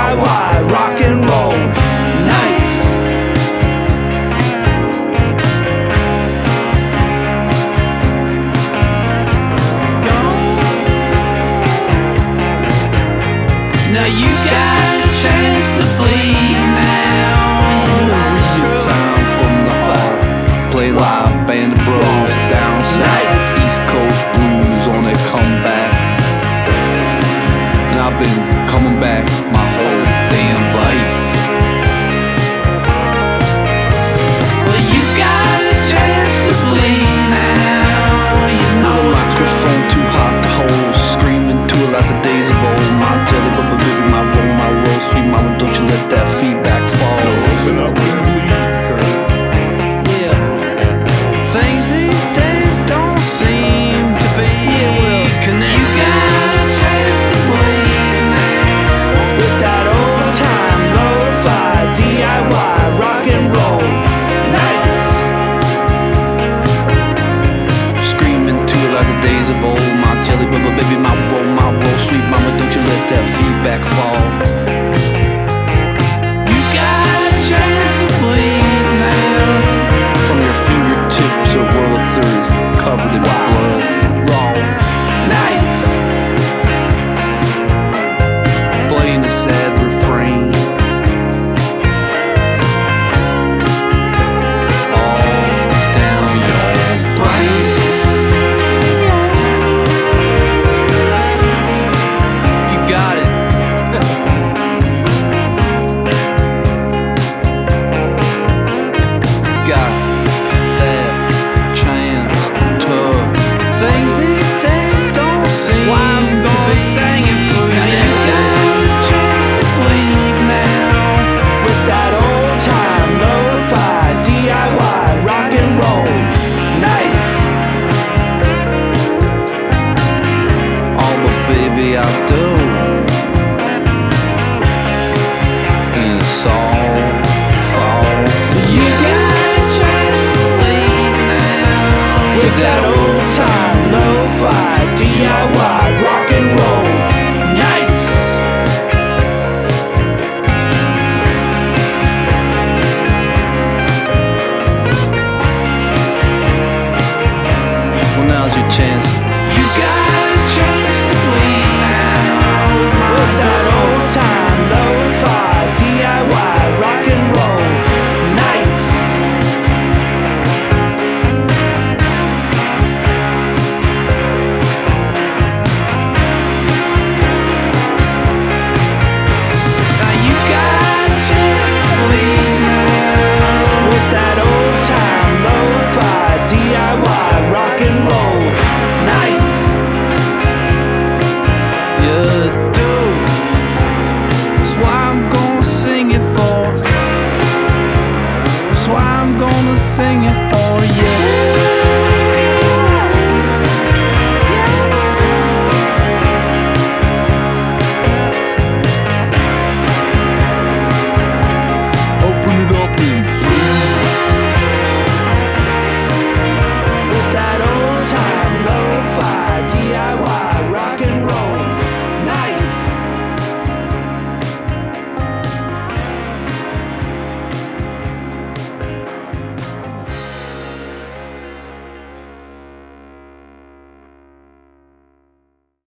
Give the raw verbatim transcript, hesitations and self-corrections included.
I Y, rock and roll nights. Now you got a chance to bleed now. It's time from the heart. Play live, band of bros down south. East Coast blues on a comeback. And I've been coming back my whole damn life. Well, you got a chance to bleed now. You know The it's true. microphone too hot to hold. Screaming to it like the days of old. My jelly, but baby, my roll, my roll. Sweet mama, don't you let that feedback fall. So open up and bleed, Kurt. Yeah. Things these days don't seem to be connected. You got a chance to bleed now. With that old time lo-fi D I Y rock and roll nights. Screaming to it like the days of old. My jelly, but baby, my roll, my roll. Sweet mama, don't you let that feedback fall.